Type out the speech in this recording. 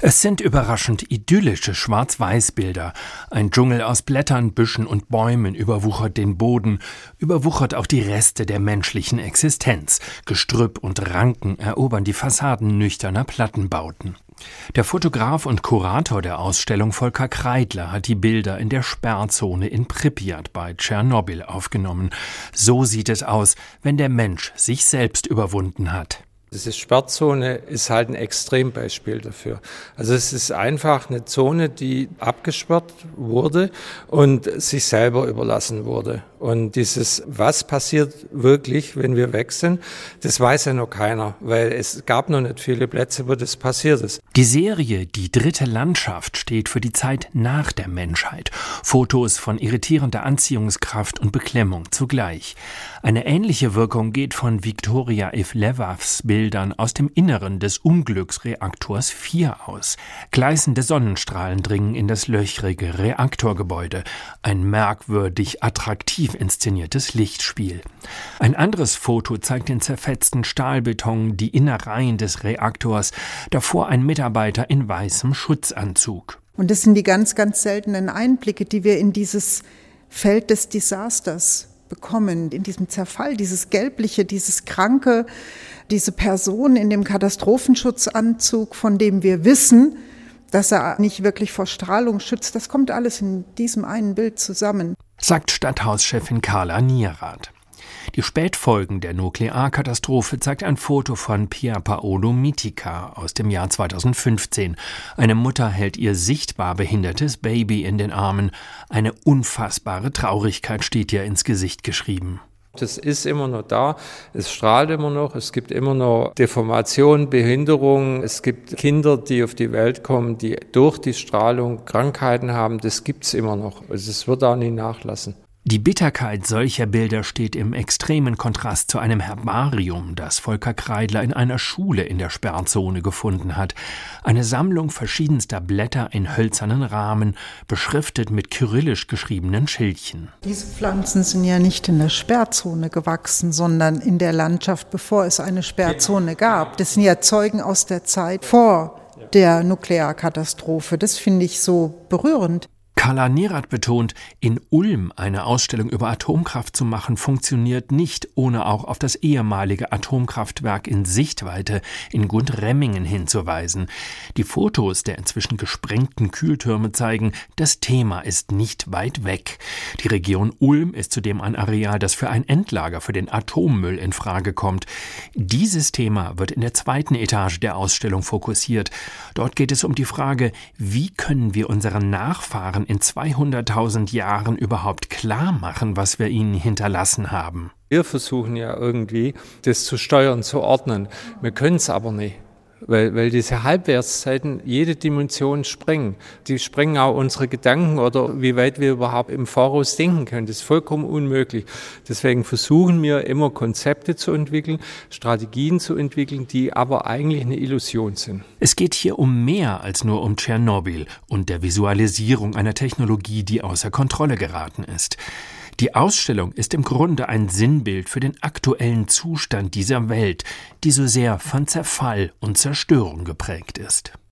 Es sind überraschend idyllische Schwarz-Weiß-Bilder. Ein Dschungel aus Blättern, Büschen und Bäumen überwuchert den Boden, überwuchert auch die Reste der menschlichen Existenz. Gestrüpp und Ranken erobern die Fassaden nüchterner Plattenbauten. Der Fotograf und Kurator der Ausstellung Volker Kreidler hat die Bilder in der Sperrzone in Pripjat bei Tschernobyl aufgenommen. So sieht es aus, wenn der Mensch sich selbst überwunden hat. Diese Sperrzone ist halt ein Extrembeispiel dafür. Also es ist einfach eine Zone, die abgesperrt wurde und sich selber überlassen wurde. Und was passiert wirklich, wenn wir weg sind, das weiß ja noch keiner, weil es gab noch nicht viele Plätze, wo das passiert ist. Die Serie Die dritte Landschaft steht für die Zeit nach der Menschheit. Fotos von irritierender Anziehungskraft und Beklemmung zugleich. Eine ähnliche Wirkung geht von Viktoria Evlevas Bildern aus dem Inneren des Unglücksreaktors 4 aus. Gleißende Sonnenstrahlen dringen in das löchrige Reaktorgebäude. Ein merkwürdig attraktiv inszeniertes Lichtspiel. Ein anderes Foto zeigt den zerfetzten Stahlbeton, die Innereien des Reaktors, davor ein Mitarbeiter in weißem Schutzanzug. Und das sind die ganz, ganz seltenen Einblicke, die wir in dieses Feld des Desasters bekommen, in diesem Zerfall, dieses Gelbliche, dieses Kranke, diese Person in dem Katastrophenschutzanzug, von dem wir wissen, dass er nicht wirklich vor Strahlung schützt. Das kommt alles in diesem einen Bild zusammen, sagt Stadthauschefin Carla Nierath. Die Spätfolgen der Nuklearkatastrophe zeigt ein Foto von Pierpaolo Mitica aus dem Jahr 2015. Eine Mutter hält ihr sichtbar behindertes Baby in den Armen. Eine unfassbare Traurigkeit steht ihr ins Gesicht geschrieben. Das ist immer noch da, es strahlt immer noch, es gibt immer noch Deformation, Behinderung, es gibt Kinder, die auf die Welt kommen, die durch die Strahlung Krankheiten haben, das gibt's immer noch. Also es wird auch nie nachlassen. Die Bitterkeit solcher Bilder steht im extremen Kontrast zu einem Herbarium, das Volker Kreidler in einer Schule in der Sperrzone gefunden hat. Eine Sammlung verschiedenster Blätter in hölzernen Rahmen, beschriftet mit kyrillisch geschriebenen Schildchen. Diese Pflanzen sind ja nicht in der Sperrzone gewachsen, sondern in der Landschaft, bevor es eine Sperrzone gab. Das sind ja Zeugen aus der Zeit vor der Nuklearkatastrophe. Das finde ich so berührend. Carla Nierath betont, in Ulm eine Ausstellung über Atomkraft zu machen, funktioniert nicht, ohne auch auf das ehemalige Atomkraftwerk in Sichtweite in Gundremmingen hinzuweisen. Die Fotos der inzwischen gesprengten Kühltürme zeigen, das Thema ist nicht weit weg. Die Region Ulm ist zudem ein Areal, das für ein Endlager für den Atommüll in Frage kommt. Dieses Thema wird in der zweiten Etage der Ausstellung fokussiert. Dort geht es um die Frage, wie können wir unseren Nachfahren in 200.000 Jahren überhaupt klar machen, was wir ihnen hinterlassen haben. Wir versuchen ja irgendwie, das zu steuern, zu ordnen. Wir können es aber nicht, weil diese Halbwertszeiten jede Dimension sprengen. Die sprengen auch unsere Gedanken oder wie weit wir überhaupt im Voraus denken können. Das ist vollkommen unmöglich. Deswegen versuchen wir immer Konzepte zu entwickeln, Strategien zu entwickeln, die aber eigentlich eine Illusion sind. Es geht hier um mehr als nur um Tschernobyl und der Visualisierung einer Technologie, die außer Kontrolle geraten ist. Die Ausstellung ist im Grunde ein Sinnbild für den aktuellen Zustand dieser Welt, die so sehr von Zerfall und Zerstörung geprägt ist.